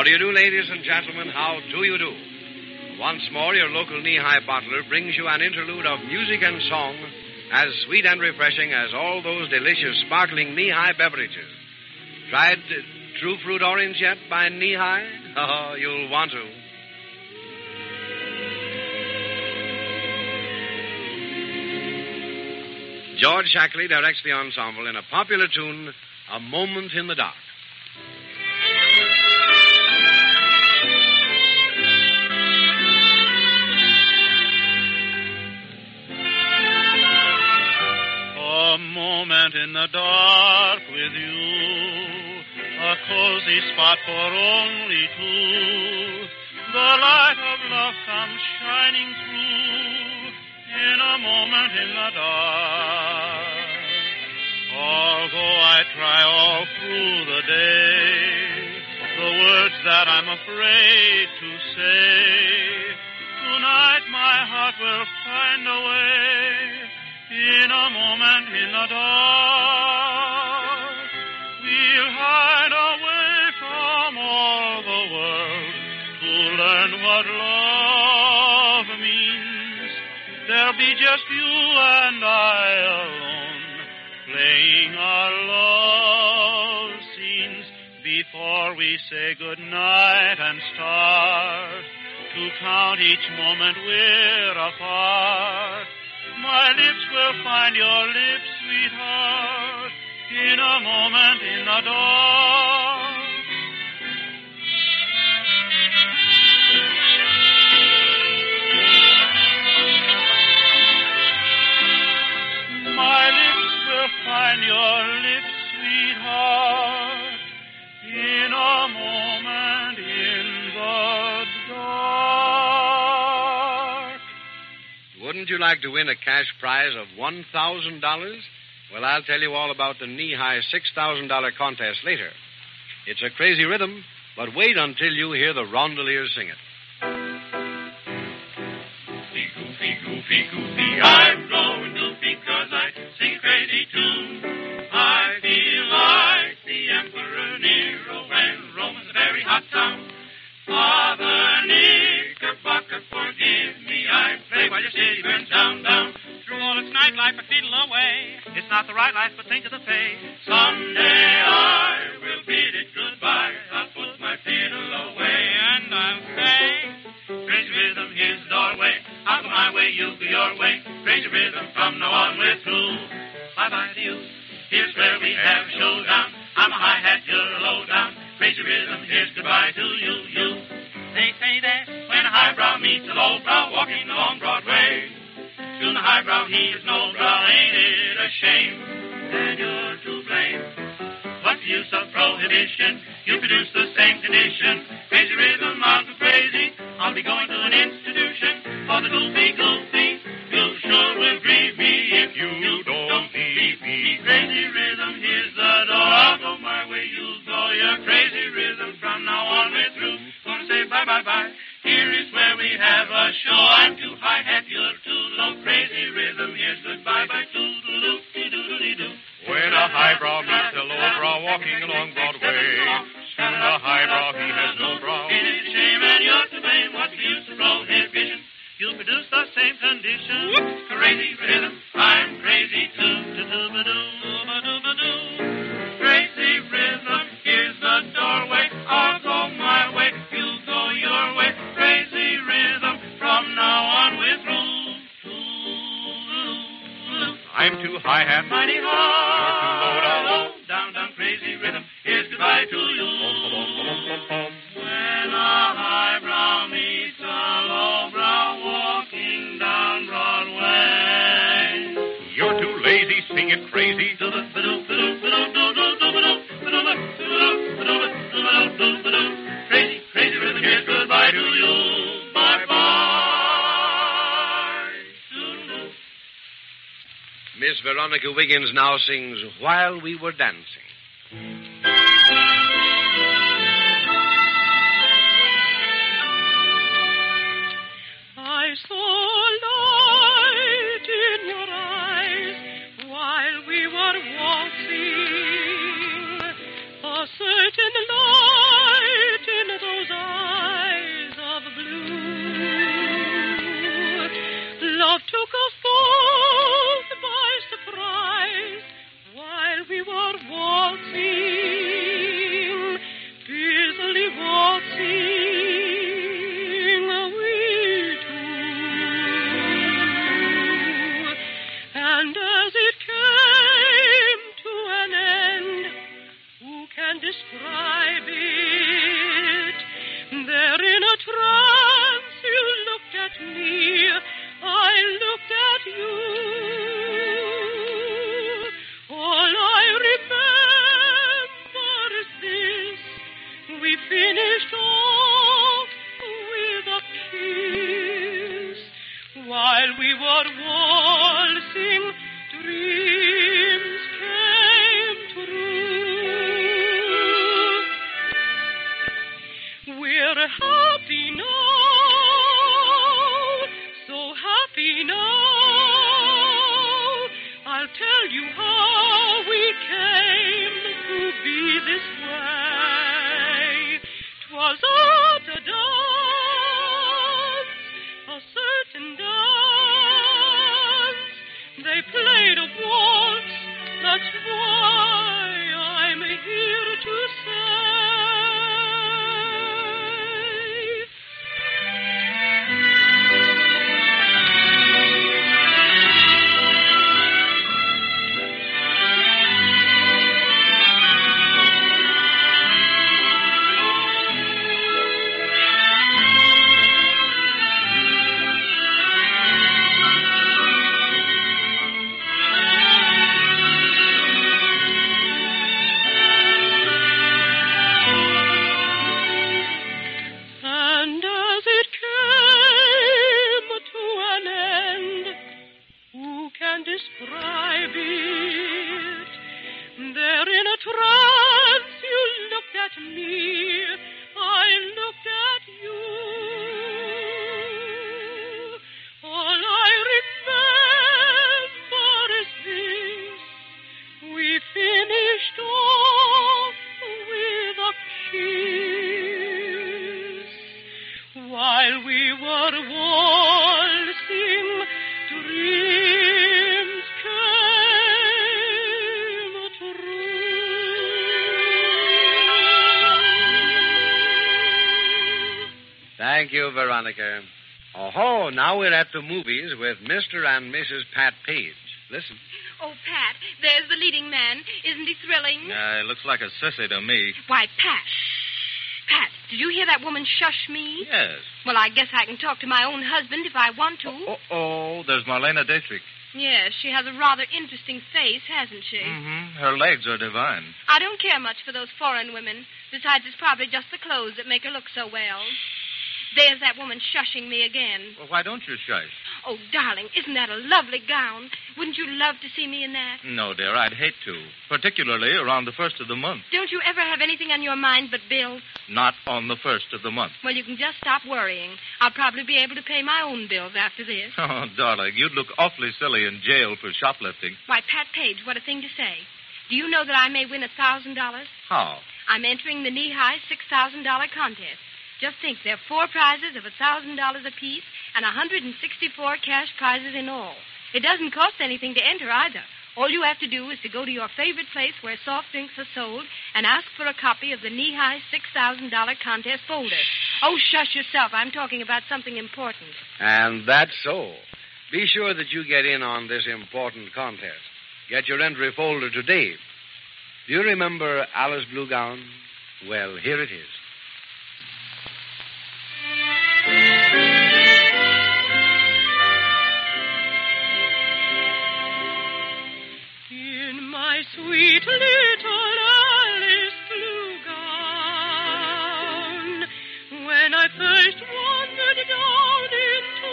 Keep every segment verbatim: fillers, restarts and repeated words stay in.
do you do, ladies and gentlemen? How do you do? Once more, your local knee-high bottler brings you an interlude of music and song as sweet and refreshing as all those delicious, sparkling knee-high beverages. Tried uh, True Fruit Orange yet by Knee-High? Oh, you'll want to. George Shackley directs the ensemble in a popular tune, A Moment in the Dark. A moment in the dark with you, a cozy spot for only two. The light of love comes shining through in a moment in the dark. Although I try all through the day, the words that I'm afraid to say, tonight my heart will find a way. In a moment in the dark, we'll hide away from all the world to learn what love means. There'll be just you and I alone, playing our love scenes before we say goodnight and start to count each moment we're apart. My lips will find your lips, sweetheart, in a moment in the dark. My lips will find your lips, sweetheart, in a moment in the dark. Wouldn't you like to win a cash prize of one thousand dollars? Well, I'll tell you all about the knee-high six thousand dollars contest later. It's a crazy rhythm, but wait until you hear the Rondeliers sing it. Goofy, goofy, goofy, I'm going goofy 'cause I sing a crazy tune. I feel like the Emperor Nero when Rome's a very hot town. Father Knickerbocker, forgive me, I play while your city burns down, down. Through all its nightlife, I fiddle away. It's not the right life, but think of the pay. Someday I will bid it goodbye. I'll put my fiddle away and I'll say, crazy rhythm, here's the doorway. I'll go my way, you go your way. Crazy rhythm, from now on we're through. Bye-bye to you. Here's where we have a showdown. I'm a hi-hat, you're a low-down. Crazy rhythm, here's goodbye to you, you. They say that when a highbrow meets a lowbrow walking along Broadway, soon the highbrow, he is no brow, ain't it a shame? And you're to blame. What's the use of prohibition? You produce the same condition. Crazy rhythm, I'll go crazy. I'll be going to an institution for the goofy, goofy. You sure will grieve me if you, you don't, don't leave me. Crazy rhythm, here's the door. I'll go my way, you'll go your crazy rhythm. From now on we're through. Gonna say bye-bye-bye. Here is where we have a show. I'm too high-hat, you're too low. Crazy rhythm, here's goodbye-bye. Doodle-doo-dee-doodle-dee-doo. When a highbrow meets a lowbrow walking along Broadway, soon the highbrow, he has no brow. Ain't it a shame and you're to blame? What's the use of prohibition? You'll produce the same condition. Crazy rhythm, I'm crazy too. Do-do-ba-doo-ba-doo-ba-doo. Crazy rhythm, here's the doorway. I'll go my way, you go your way. Crazy rhythm, from now on we're through. I'm too high-hat, Mighty high. you're too low down. Low down, down, crazy rhythm. Here's goodbye to you. When a highbrow meets a lowbrow walking down Broadway. You're too lazy, sing it crazy. Crazy, crazy rhythm. Here's goodbye to you. Bye-bye. Miss Veronica Wiggins now sings While We Were Dancing. I saw light in your eyes while we were waltzing, a certain light in those And as it came to an end, who can describe it? There in a trance you looked at me, I looked at you. All I remember is this: we finished off with a kiss. While we were waltzing, dreams came true. We're happy now, so happy now. I'll tell you how we came to be this way. 'Twas at a dance, a certain dance. They played a waltz, that's why I'm here to say. Describe it. There in a trance you looked at me, I looked at you. All I remember is this: we finished off with a kiss. While we were waltzing, dreams came true. Thank you, Veronica. Oh, now we're at the movies with Mister and Missus Pat Page. Listen. Oh, Pat, there's the leading man. Isn't he thrilling? Uh, looks like a sissy to me. Why, Pat. Pat, did you hear that woman shush me? Yes. Well, I guess I can talk to my own husband if I want to. Oh, oh, there's Marlena Dietrich. Yes, she has a rather interesting face, hasn't she? Mm-hmm. Her legs are divine. I don't care much for those foreign women. Besides, it's probably just the clothes that make her look so well. There's that woman shushing me again. Well, why don't you shush? Oh, darling, isn't that a lovely gown? Wouldn't you love to see me in that? No, dear, I'd hate to. Particularly around the first of the month. Don't you ever have anything on your mind but bills? Not on the first of the month. Well, you can just stop worrying. I'll probably be able to pay my own bills after this. Oh, darling, you'd look awfully silly in jail for shoplifting. Why, Pat Page, what a thing to say. Do you know that I may win a thousand dollars? How? I'm entering the knee-high six thousand dollar contest. Just think, there are four prizes of a thousand dollars apiece and one hundred sixty-four cash prizes in all. It doesn't cost anything to enter either. All you have to do is to go to your favorite place where soft drinks are sold and ask for a copy of the knee-high six thousand dollar contest folder. Oh, shush yourself. I'm talking about something important. And that's so. Be sure that you get in on this important contest. Get your entry folder today. Do you remember Alice Blue Gown? Well, here it is. In my sweet little Alice Blue gown, when I first wandered down into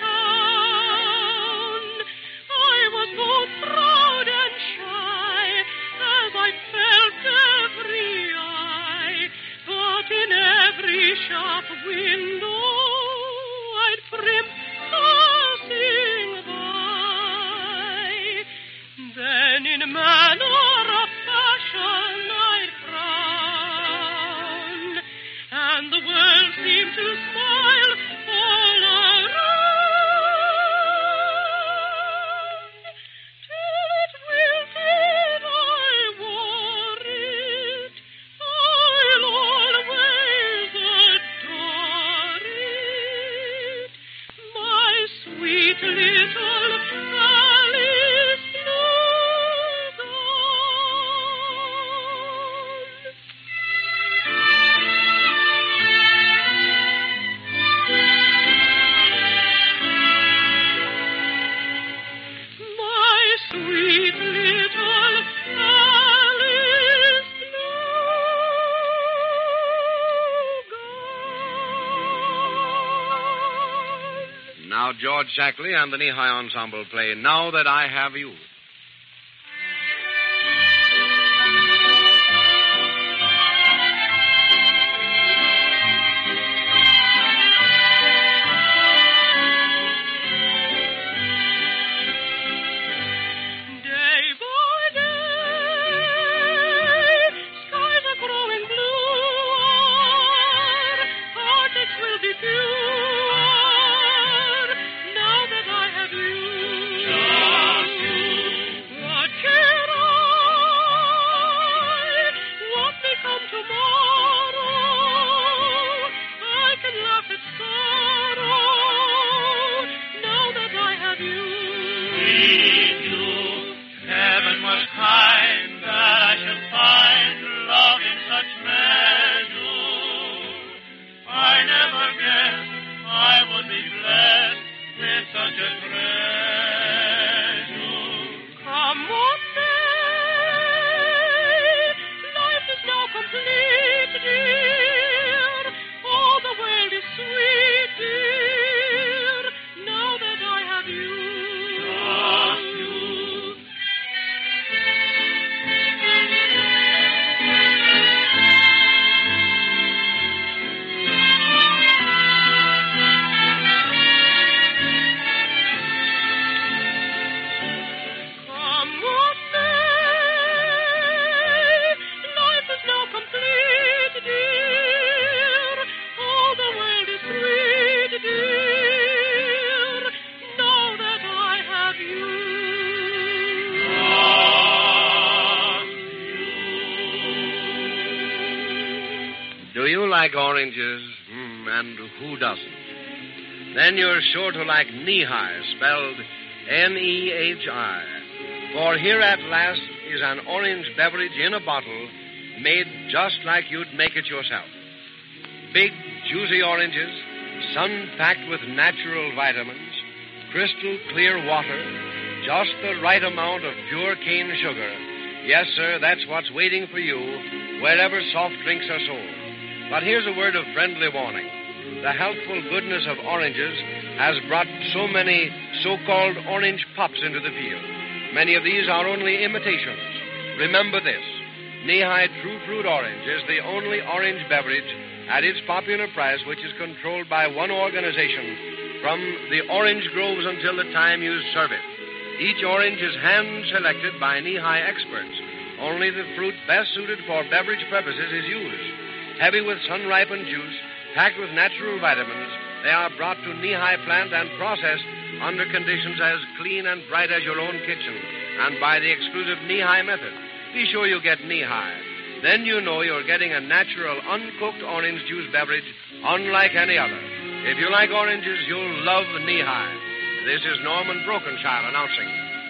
town, I was both proud and shy as I felt every eye, but in every shop window I'd prim passing by. Then in manner of George Shackley and the Knee-High Ensemble play Now That I Have You. Do you like oranges? Mm, and who doesn't? Then you're sure to like Knee-High, spelled N E H I. For here at last is an orange beverage in a bottle made just like you'd make it yourself. Big, juicy oranges, sun-packed with natural vitamins, crystal clear water, just the right amount of pure cane sugar. Yes, sir, that's what's waiting for you wherever soft drinks are sold. But here's a word of friendly warning. The healthful goodness of oranges has brought so many so-called orange pops into the field. Many of these are only imitations. Remember this. Knee-High True Fruit Orange is the only orange beverage at its popular price which is controlled by one organization from the orange groves until the time you serve it. Each orange is hand-selected by Knee-High experts. Only the fruit best suited for beverage purposes is used. Heavy with sun-ripened juice, packed with natural vitamins, they are brought to Knee-High plant and processed under conditions as clean and bright as your own kitchen, and by the exclusive Knee-High method. Be sure you get Knee-High. Then you know you're getting a natural, uncooked orange juice beverage unlike any other. If you like oranges, you'll love Knee-High. This is Norman Brokenshire announcing.